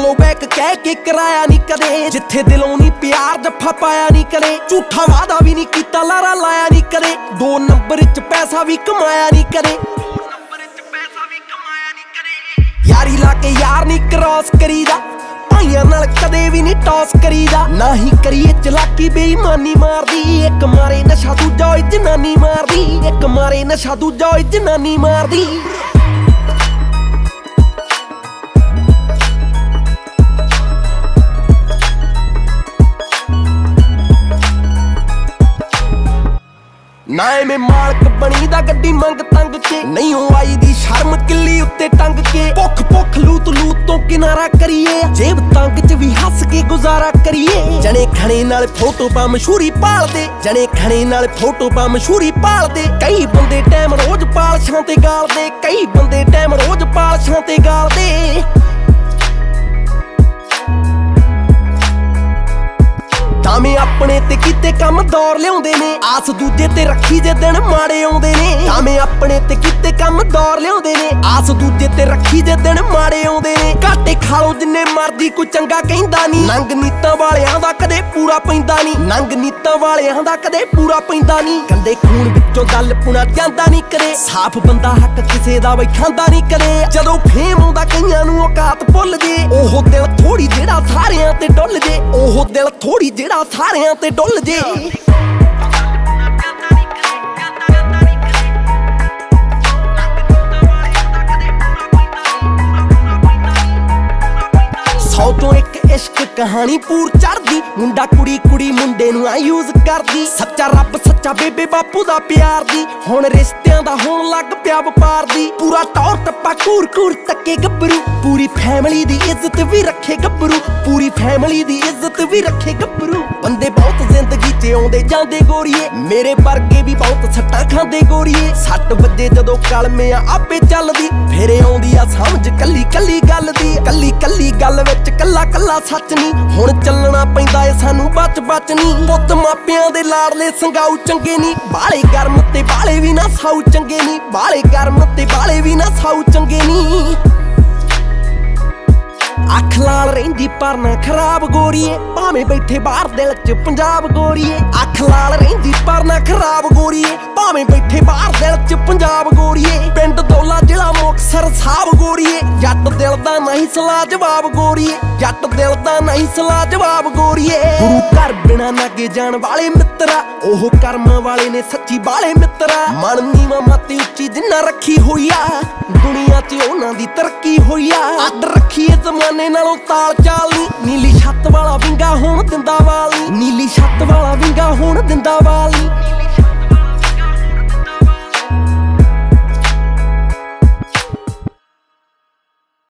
Follow back कह के कराया नहीं कदे, जिथे दिलों नहीं प्यार जफ्फा पाया नहीं कदे, झूठा वादा भी नहीं कीता लारा लाया नहीं कदे, 2 नंबर च पैसा भी कमाया नहीं कदे, यारी ला के यार नहीं क्रॉस करीदा, भाइयां नाल कदे भी नहीं टॉस करीदा, ना ही करिए चलाकी बेईमानी मारदी, एक मारे नशा दूजा ओए जनानी मारदी, एक मारे नशा दूजा ओए जनानी मारदी। ना एवें मालक बनी दा गड्डी मंग तंग के, नहीं हो आई दी शर्म किल्ली उत्ते टंग के, भुख भुख लूत लूत तो किनारा करिए, जेब तंग च भी हस के गुजारा करिए, जने खने नाल फोटो पा मशहूरी पाल दे, जने खने नाल फोटो पा मशहूरी पाल दे, कई बंदे टाइम रोज पालशां ते गाल दे, कई बंदे टाइम रोज पालशां ते गाल दे। तामें अपने ते कीते कम दौर लियाउंदे ने, आस दूजे ते रखी जे दिन माड़े आउंदे ने, तामें अपने ते कीते कम दौर लियाउंदे ने, आस दूजे ते रखी जे दिन माड़े आउंदे ने, घाटे खा लो जिन्ने मर्जी कोई चंगा कहंदा नहीं, नंग नीतां वालियां दा कदे पूरा पैंदा नहीं, नंग नीतां वालियां दा कदे पूरा पैंदा नहीं, गंदे खून विचों गल पुना जांदा नहीं कदे, साफ बंदा हक किसे दा बई खांदा नहीं कदे, जदों फेम आउंदा कईयां नूं औकात भुੱਲ जे, ओह दिल थोड़ी जेड़ा सारियां ते डुੱਲ जे, ओह दिल थोड़ी जेड़ा सारियां ते डुੱਲ जे। सौ चों एक इश्क कहानी पूर चढ़दी, मुंडा कुड़ी कुड़ी मुंडे नूं यूज करदी, सच्चा रब सच्चा बेबे बापू दा प्यार दी, हुण रिश्तियां दा होण लग पिया वपार दी, पूरा टौर टप्पा घूर घूर तक्के गब्बरू, पूरी फैमिली दी इज्जत भी रखे गब्बरू, पूरी फैमिली दी इज्जत भी रखे गब्बरू। बंदे बहुत जिंदगी च आउंदे जांदे गोरीए, मेरे वर्गे भी बहुत सट्टां खांदे गोरीए, 6 वजे जदों कलमे आपे चलदी, फिर आउंदी आ समझ कल्ली कल्ली गल दी, कल्ली कल्ली गल विच कल्ला कल्ला सच नहीं, हुण चलना पैंदा ए सानू बच बच नहीं, पुੱਤ मापियां दे लाडले संगाऊ चंगे नहीं, बाले गर्म ते बाले भी ना साऊ चंगे नहीं, बाले गर्म ते बाले भी ना साऊ चंगे नहीं। अख लाल रहिंदी पर ना खराब गोरीए, भावें बैठे बाहर दिल च पंजाब गोरीए, अख लाल रहिंदी पर ना खराब गोरीए, भावें बैठे बाहर दिल च पंजाब गोरीए, पिंड दौला जिला मुक्तसर साहब गोरीए, जट दिल दा नहीं सलाह जवाब गोरीए, जट दिल दा नहीं सलाह जवाब गोरीए। गुरु घर बिना नागे जान वाले मित्रा, ओह कर्म वाले ने सच्ची वाले मित्रा, मन नीवा मत उच्ची जिन्ना रखी होई आ, दुनिया च उन्हां दी तरक्की होई आ, अड रखी ए जमाने नालों ताल चाल नी, नीली छत वाला विंगा होण दिंदा वाल नी, नीली छत वाला विंगा होण दिंदा वाल नी।